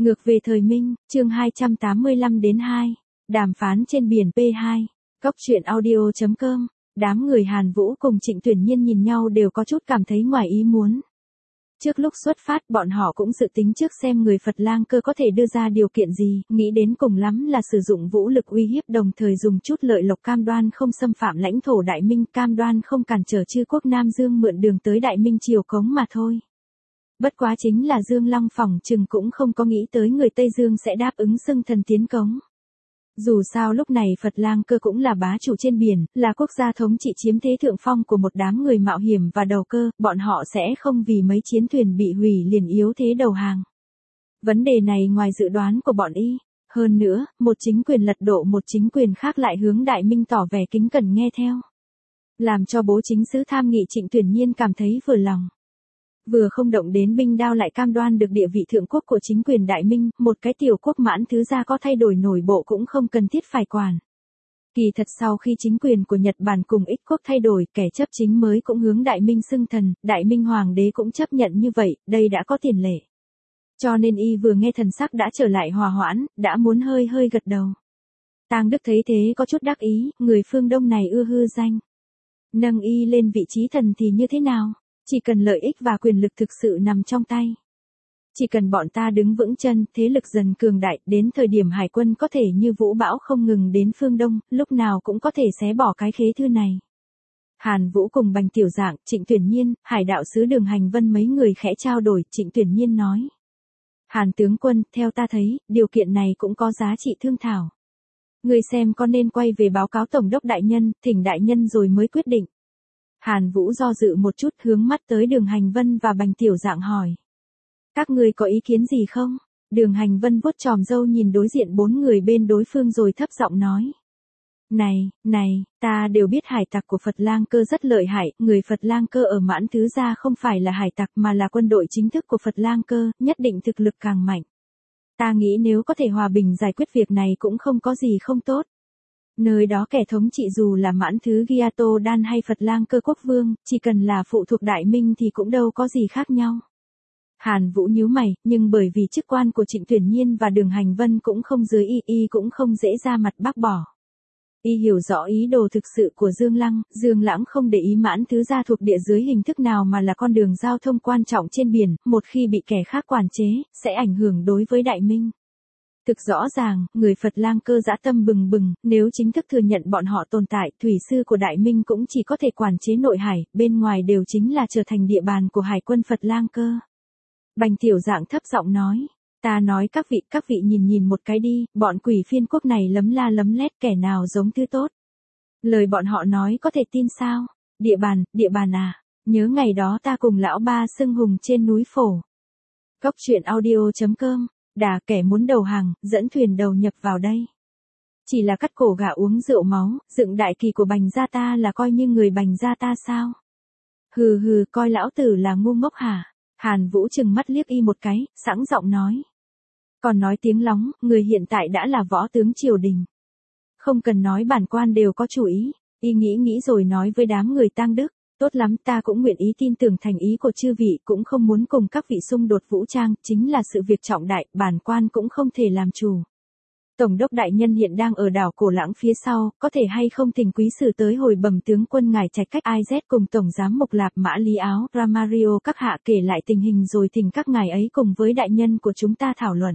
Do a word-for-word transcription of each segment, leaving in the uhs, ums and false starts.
Ngược về thời Minh, chương hai trăm tám mươi lăm đến hai. Đàm phán trên biển pê hai. Cốc truyện audio chấm com. Đám người Hàn Vũ cùng Trịnh Tuyển Nhiên nhìn nhau đều có chút cảm thấy ngoài ý muốn. Trước lúc xuất phát bọn họ cũng dự tính trước xem người Phật Lang Cơ có thể đưa ra điều kiện gì, nghĩ đến cùng lắm là sử dụng vũ lực uy hiếp đồng thời dùng chút lợi lộc cam đoan không xâm phạm lãnh thổ Đại Minh, cam đoan không cản trở chư quốc Nam Dương mượn đường tới Đại Minh triều cống mà thôi. Bất quá chính là Dương Long phỏng chừng cũng không có nghĩ tới người Tây Dương sẽ đáp ứng xưng thần tiến cống. Dù sao lúc này Phật Lang Cơ cũng là bá chủ trên biển, là quốc gia thống trị chiếm thế thượng phong của một đám người mạo hiểm và đầu cơ, bọn họ sẽ không vì mấy chiến thuyền bị hủy liền yếu thế đầu hàng. Vấn đề này ngoài dự đoán của bọn y. Hơn nữa, một chính quyền lật đổ một chính quyền khác lại hướng Đại Minh tỏ vẻ kính cẩn nghe theo. Làm cho bố chính sứ tham nghị Trịnh Tuyển Nhiên cảm thấy vừa lòng. Vừa không động đến binh đao lại cam đoan được địa vị thượng quốc của chính quyền Đại Minh, một cái tiểu quốc mãn thứ gia có thay đổi nổi bộ cũng không cần thiết phải quản. Kỳ thật sau khi chính quyền của Nhật Bản cùng Ích quốc thay đổi, kẻ chấp chính mới cũng hướng Đại Minh xưng thần, Đại Minh Hoàng đế cũng chấp nhận như vậy, đây đã có tiền lệ. Cho nên y vừa nghe thần sắc đã trở lại hòa hoãn, đã muốn hơi hơi gật đầu. Tang Đức thấy thế có chút đắc ý, người phương Đông này ưa hư danh. Nâng y lên vị trí thần thì như thế nào? Chỉ cần lợi ích và quyền lực thực sự nằm trong tay. Chỉ cần bọn ta đứng vững chân, thế lực dần cường đại, đến thời điểm hải quân có thể như vũ bão không ngừng đến phương Đông, lúc nào cũng có thể xé bỏ cái khế thư này. Hàn Vũ cùng Bành Tiểu Dạng, Trịnh Tuyển Nhiên, Hải đạo sứ Đường Hành Vân mấy người khẽ trao đổi, Trịnh Tuyển Nhiên nói. Hàn tướng quân, theo ta thấy, điều kiện này cũng có giá trị thương thảo. Người xem có nên quay về báo cáo Tổng đốc Đại Nhân, thỉnh Đại Nhân rồi mới quyết định. Hàn Vũ do dự một chút hướng mắt tới Đường Hành Vân và Bành Tiểu Dạng hỏi. Các ngươi có ý kiến gì không? Đường Hành Vân vuốt chòm râu nhìn đối diện bốn người bên đối phương rồi thấp giọng nói. Này, này, ta đều biết hải tặc của Phật Lang Cơ rất lợi hại, người Phật Lang Cơ ở Mãn Thứ Gia không phải là hải tặc mà là quân đội chính thức của Phật Lang Cơ, nhất định thực lực càng mạnh. Ta nghĩ nếu có thể hòa bình giải quyết việc này cũng không có gì không tốt. Nơi đó kẻ thống trị dù là Mãn Thứ Gyato Đan hay Phật Lang Cơ quốc vương, chỉ cần là phụ thuộc Đại Minh thì cũng đâu có gì khác nhau. Hàn Vũ nhíu mày, nhưng bởi vì chức quan của Trịnh Tuyển Nhiên và Đường Hành Vân cũng không dưới y, y cũng không dễ ra mặt bác bỏ. Y hiểu rõ ý đồ thực sự của Dương Lăng, Dương Lãng không để ý Mãn Thứ Gia thuộc địa dưới hình thức nào mà là con đường giao thông quan trọng trên biển, một khi bị kẻ khác quản chế, sẽ ảnh hưởng đối với Đại Minh. Thực rõ ràng, người Phật Lang Cơ dã tâm bừng bừng, nếu chính thức thừa nhận bọn họ tồn tại, thủy sư của Đại Minh cũng chỉ có thể quản chế nội hải, bên ngoài đều chính là trở thành địa bàn của hải quân Phật Lang Cơ. Bành Tiểu Dạng thấp giọng nói, ta nói các vị, các vị nhìn nhìn một cái đi, bọn quỷ phiên quốc này lấm la lấm lét kẻ nào giống thứ tốt. Lời bọn họ nói có thể tin sao? Địa bàn, địa bàn à? Nhớ ngày đó ta cùng lão ba xưng hùng trên núi Phổ. Cốc truyện audio chấm com. Đà kẻ muốn đầu hàng, dẫn thuyền đầu nhập vào đây. Chỉ là cắt cổ gà uống rượu máu, dựng đại kỳ của Bành gia ta là coi như người Bành gia ta sao? Hừ hừ, coi lão tử là ngu ngốc hả? Hàn Vũ chừng mắt liếc y một cái, sẵn giọng nói. Còn nói tiếng lóng, người hiện tại đã là võ tướng triều đình. Không cần nói bản quan đều có chủ ý, y nghĩ nghĩ rồi nói với đám người Tang Đức. Tốt lắm, ta cũng nguyện ý tin tưởng thành ý của chư vị, cũng không muốn cùng các vị xung đột vũ trang, chính là sự việc trọng đại, bản quan cũng không thể làm chủ. Tổng đốc Đại Nhân hiện đang ở đảo Cổ Lãng phía sau, có thể hay không thỉnh quý sử tới hồi bẩm tướng quân ngài Trạch Cách I Z cùng Tổng giám mục Lạp Mã Lý Áo, Ramario các hạ kể lại tình hình rồi thỉnh các ngài ấy cùng với đại nhân của chúng ta thảo luận.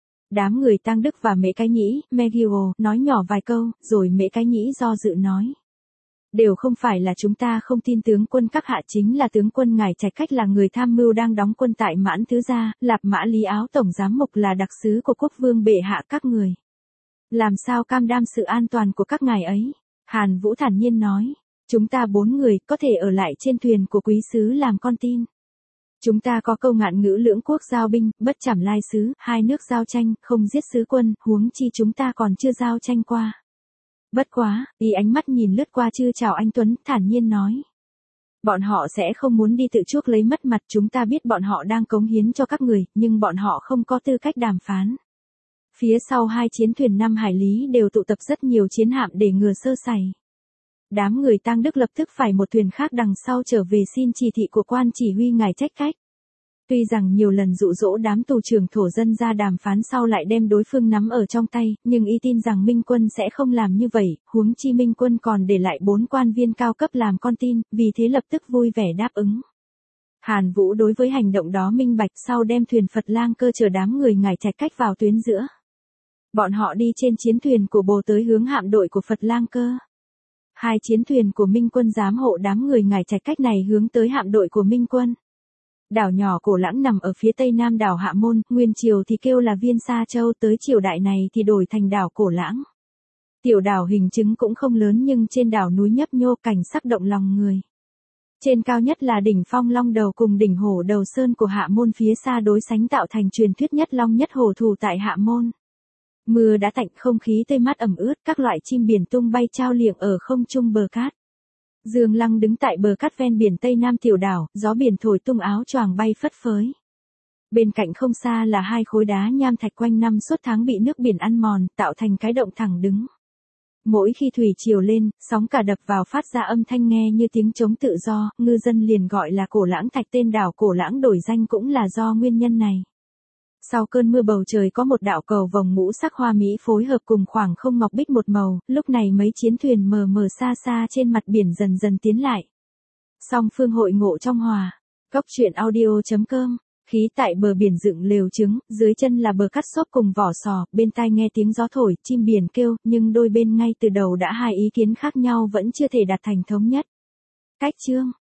Đám người Tang Đức và Mễ Cái Nhĩ, Megio, nói nhỏ vài câu, rồi Mễ Cái Nhĩ do dự nói. Đều không phải là chúng ta không tin tướng quân các hạ, chính là tướng quân ngài Trạch Cách là người tham mưu đang đóng quân tại Mãn Thứ Gia, Lạp Mã Lý Áo tổng giám mục là đặc sứ của quốc vương bệ hạ các người. Làm sao cam đoan sự an toàn của các ngài ấy? Hàn Vũ thản nhiên nói, chúng ta bốn người có thể ở lại trên thuyền của quý sứ làm con tin. Chúng ta có câu ngạn ngữ lưỡng quốc giao binh, bất chảm lai sứ, hai nước giao tranh, không giết sứ quân, huống chi chúng ta còn chưa giao tranh qua. Bất quá, y ánh mắt nhìn lướt qua Chư Chào Anh Tuấn, thản nhiên nói. Bọn họ sẽ không muốn đi tự chuốc lấy mất mặt, chúng ta biết bọn họ đang cống hiến cho các người, nhưng bọn họ không có tư cách đàm phán. Phía sau hai chiến thuyền năm hải lý đều tụ tập rất nhiều chiến hạm để ngừa sơ sẩy. Đám người Tang Đức lập tức phải một thuyền khác đằng sau trở về xin chỉ thị của quan chỉ huy ngài Trạch Cách. Tuy rằng nhiều lần dụ dỗ đám tù trưởng thổ dân ra đàm phán sau lại đem đối phương nắm ở trong tay, nhưng y tin rằng Minh Quân sẽ không làm như vậy, huống chi Minh Quân còn để lại bốn quan viên cao cấp làm con tin, vì thế lập tức vui vẻ đáp ứng. Hàn Vũ đối với hành động đó minh bạch, sau đem thuyền Phật Lang Cơ chở đám người Ngải Trạch Cách vào tuyến giữa. Bọn họ đi trên chiến thuyền của Bồ tới hướng hạm đội của Phật Lang Cơ. Hai chiến thuyền của Minh Quân giám hộ đám người Ngải Trạch Cách này hướng tới hạm đội của Minh Quân. Đảo nhỏ Cổ Lãng nằm ở phía tây nam đảo Hạ Môn, nguyên triều thì kêu là Viên Sa Châu, tới triều đại này thì đổi thành đảo Cổ Lãng. Tiểu đảo hình chứng cũng không lớn nhưng trên đảo núi nhấp nhô, cảnh sắc động lòng người. Trên cao nhất là đỉnh Phong Long Đầu cùng đỉnh Hổ Đầu Sơn của Hạ Môn, phía xa đối sánh tạo thành truyền thuyết nhất long nhất hổ thù tại Hạ Môn. Mưa đã tạnh, không khí tươi mát ẩm ướt, các loại chim biển tung bay trao liệng ở không trung bờ cát. Dương Lăng đứng tại bờ cát ven biển tây nam tiểu đảo, gió biển thổi tung áo choàng bay phất phới. Bên cạnh không xa là hai khối đá nham thạch quanh năm suốt tháng bị nước biển ăn mòn, tạo thành cái động thẳng đứng. Mỗi khi thủy triều lên, sóng cả đập vào phát ra âm thanh nghe như tiếng trống tự do, ngư dân liền gọi là Cổ Lãng Thạch, tên đảo Cổ Lãng đổi danh cũng là do nguyên nhân này. Sau cơn mưa bầu trời có một đạo cầu vồng ngũ sắc hoa mỹ phối hợp cùng khoảng không ngọc bích một màu, lúc này mấy chiến thuyền mờ mờ xa xa trên mặt biển dần dần tiến lại. Song phương hội ngộ trong hòa. Cốc truyện audio chấm com. Khí tại bờ biển dựng lều trứng, dưới chân là bờ cát xốp cùng vỏ sò, bên tai nghe tiếng gió thổi, chim biển kêu, nhưng đôi bên ngay từ đầu đã hai ý kiến khác nhau vẫn chưa thể đạt thành thống nhất. Cách chương